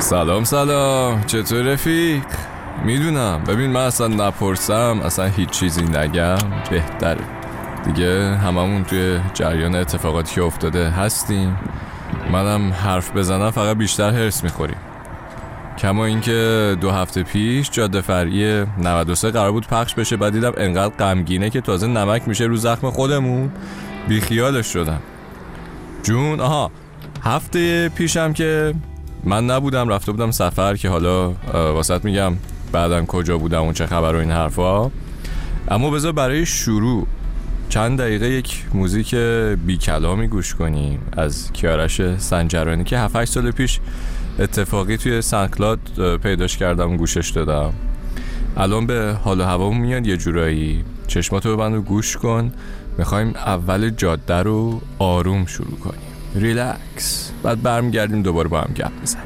سلام چطور رفیق؟ میدونم، ببین من اصلا نپرسم، اصلا هیچ چیزی نگم بهتره دیگه. هممون توی جریان اتفاقاتی که افتاده هستیم. منم حرف بزنم فقط بیشتر هرس میخوریم. کما اینکه 2 هفته پیش جاده فرعی 93 قرار بود پخش بشه، بعد دیدم انقدر غمگینه که تازه نمک میشه رو زخم خودمون، بیخیالش شدم. جون هفته پیشم که من نبودم، رفته بودم سفر، که حالا واسط میگم بعدن کجا بودم و چه خبر و این حرفا. اما بذار برای شروع چند دقیقه یک موزیک بی کلامی گوش کنیم از کیارش سنجرانی که 7-8 سال پیش اتفاقی توی سانکلاد پیداش کردم و گوشش دادم. الان به حال و هوا میاد یه جورایی. چشماتو ببند و گوش کن. میخوایم اول جاده رو آروم شروع کنیم، ریلکس، بعد برمیگردیم دوباره با هم گپ بزنیم.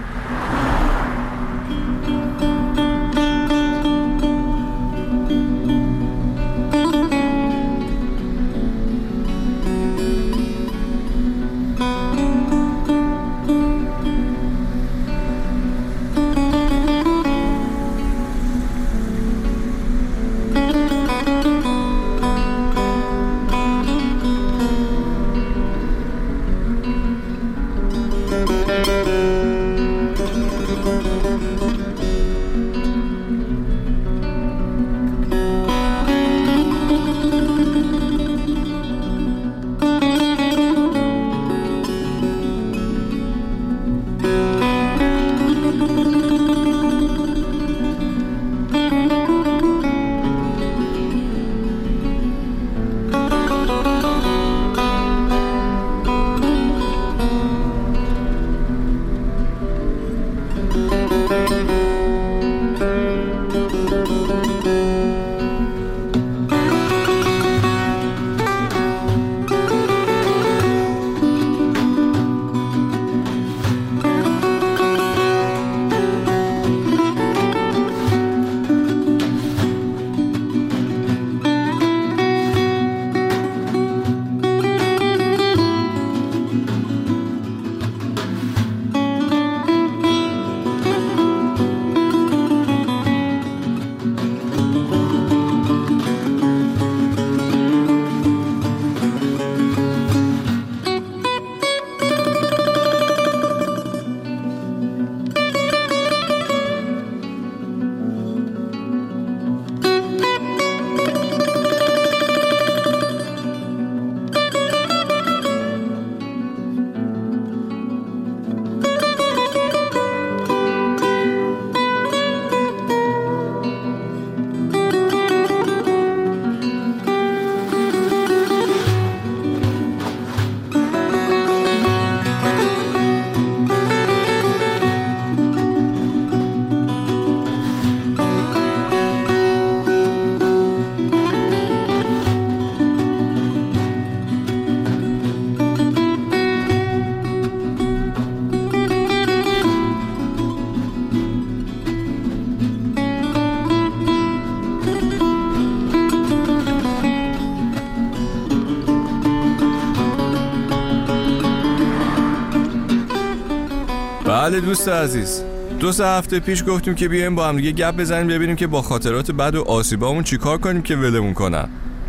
بله دوست عزیز، 2 هفته پیش گفتیم که بیایم با هم دیگه گپ بزنیم، ببینیم که با خاطرات بد و آسیبامون چیکار کنیم که ولمون کنن.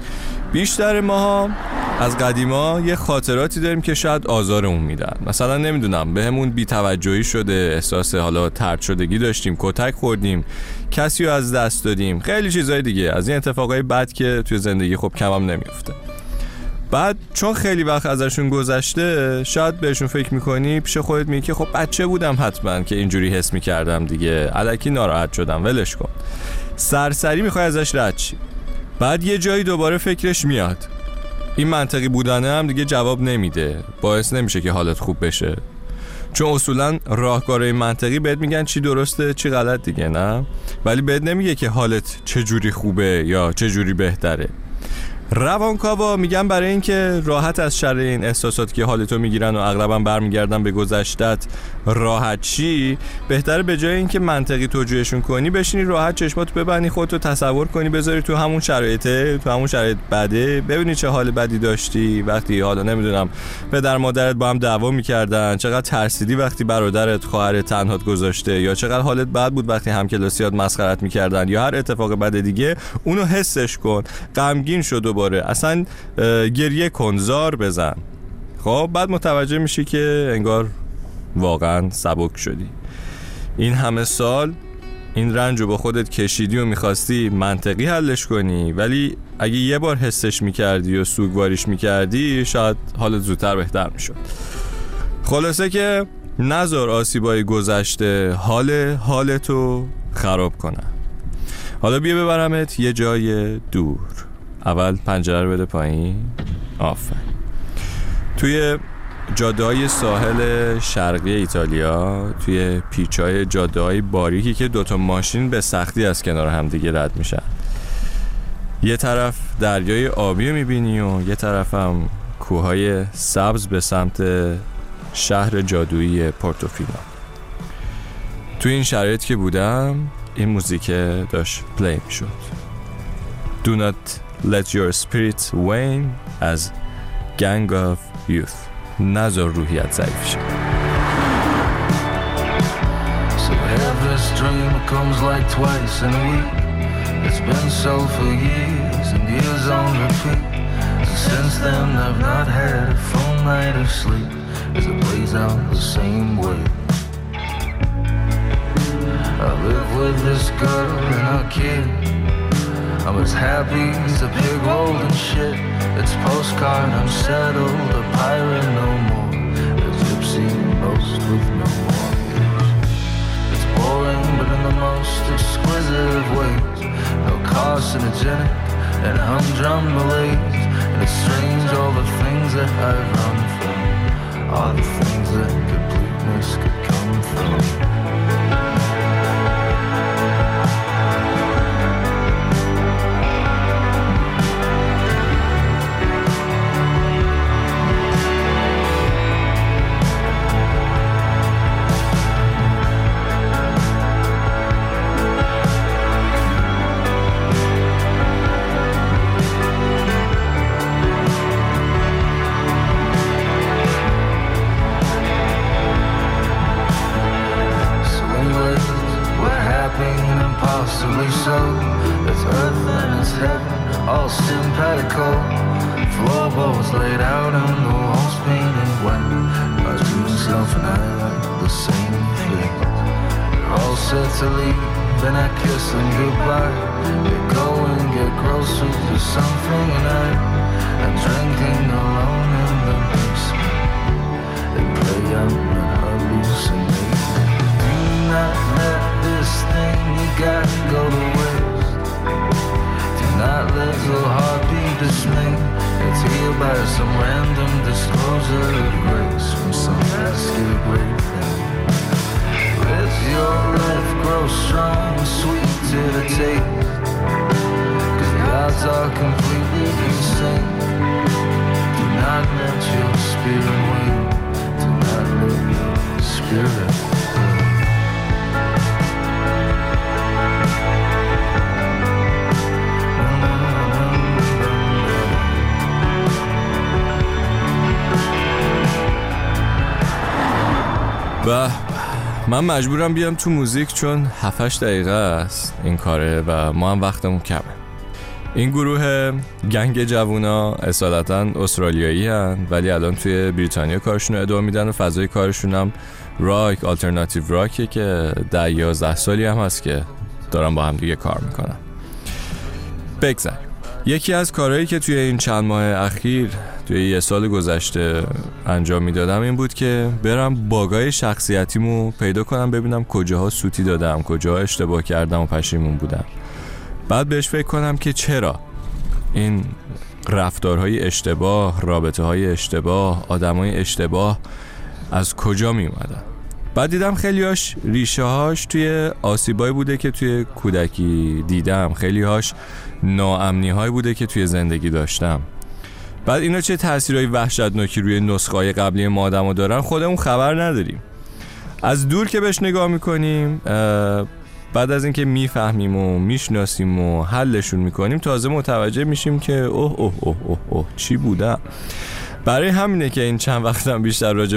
بیشتر ماها از قدیما یه خاطراتی داریم که شاید آزارمون میدن. مثلا نمیدونم بهمون بی‌توجهی شده، احساس حالا طرد شدگی داشتیم، کتک خوردیم، کسی رو از دست دادیم، خیلی چیزای دیگه از این اتفاقای بد که توی زندگی خب کمم نمیفته. بعد چون خیلی وقت ازشون گذشته، شاید بهشون فکر میکنی، پیش خودت میگی که خب بچه بودم حتما که اینجوری حس میکردم دیگه، الکی ناراحت شدم، ولش کن. سرسری میخوای ازش رد شی. بعد یه جایی دوباره فکرش میاد، این منطقی بودنه هم دیگه جواب نمیده، باعث نمیشه که حالت خوب بشه. چون اصولا راهکارهای منطقی بهت میگن چی درسته چی غلط دیگه، نه؟ ولی بهت نمیگه که حالت چه جوری خوبه یا چه جوری بهتره. روانکاوا میگن برای اینکه راحت از شر این احساسات که حالتو میگیرن و اغلبا برمیگردن به گذشتت راحت چی، بهتره به جای اینکه منطقی توجیهشون کنی بشینی راحت چشماتو ببندی، خودتو تصور کنی بذاری تو همون شرایط بده، ببینی چه حال بدی داشتی وقتی حالا نمیدونم پدر مادرت با هم دعوا میکردن، چقدر ترسیدی وقتی برادرت خواهرت تنهات گذاشته، یا چقدر حالت بد بود وقتی همکلاسیات مسخرت میکردن، یا هر اتفاق بد دیگه. اونو حسش کن، غمگین شو دوباره، اصلا گریه کن، زار بزن. خب بعد متوجه میشی که انگار واقعا سبک شدی. این همه سال این رنج رو با خودت کشیدی و میخواستی منطقی حلش کنی، ولی اگه یه بار حسش میکردی و سوگواریش میکردی شاید حالت زودتر بهتر میشد. خلاصه که نذار آسیبای گذشته حالتو خراب کنه. حالا بیا ببرمت یه جای دور. اول پنجره رو بده پایین. آفرین. توی جاده‌های ساحل شرقی ایتالیا، توی پیچ‌های جاده‌های باریکی که دوتا ماشین به سختی از کنار هم دیگه رد میشن، یه طرف دریای آبی رو میبینی و یه طرف هم کوههای سبز به سمت شهر جادویی پورتوفینو. توی این شرایط که بودم این موزیک داشت پلی میشد. Do not let your spirit wane as Gang of Youth. نذار روحیت ضعیف شه. So every dream comes like twice in a week. It's been so for years and years on repeat. Since then I've not had a full night of sleep as it plays out the same way. I live with this girl and our kid. I'm as happy as a pig holding shit. It's postcard, I'm settled, a pirate no more, a gypsy most with no mortgage. It's boring but in the most exquisite ways. No carcinogenic and humdrum malaise. And it's strange all the things that I've run from, all the things that completeness could come from. Impossibly so, it's earth and it's heaven, all simpatico. Floorboards laid out and the walls painted white. I was doing myself and I like the same thing. We're all set to leave, then I kiss them goodbye. They go and get groceries or something, and I'm drinking alone in the basement. They play out and hallucinate. Do not let this thing you got go to waste. Do not let your heart be dismayed. It's healed by some random disclosure of grace from some basket of great thing. Let your life grow strong and sweet to the taste, 'cause the odds are completely insane. Do not let your spirit wane. Do not let your spirit wane. و من مجبورم بیام تو موزیک چون 7-8 دقیقه است این کاره و ما هم وقتمون کمه. این گروه گنگ جوونا اصالتا استرالیایی هن ولی الان توی بریتانیا کارشون رو ادامه میدن و فضای کارشون هم راک، آلترناتیو راکه که 10-11 سالی هم هست که دارن با هم دیگه کار میکنن. بگذاریم. یکی از کارهایی که توی این چند ماه اخیر توی یه سال گذشته انجام میدادم این بود که برم باگای شخصیتیمو پیدا کنم، ببینم کجاها سوتی دادم، کجاها اشتباه کردم و پشیمون بودم. بعد بهش فکر کنم که چرا این رفتارهای اشتباه، رابطه‌های اشتباه، آدمای اشتباه از کجا می اومدن. بعد دیدم خیلی‌هاش ریشه هاش توی آسیبایی بوده که توی کودکی دیدم، خیلی‌هاش ناامنی هایی بوده که توی زندگی داشتم. بعد اینا چه تأثیرهای وحشتناکی روی نسخه‌های قبلی ما آدم‌ها دارن خودمون خبر نداریم. از دور که بهش نگاه میکنیم، بعد از اینکه میفهمیم و میشناسیم و حلشون میکنیم، تازه متوجه میشیم که اوه اوه اوه اوه چی بودم. برای همینه که این چند وقتم بیشتر راجع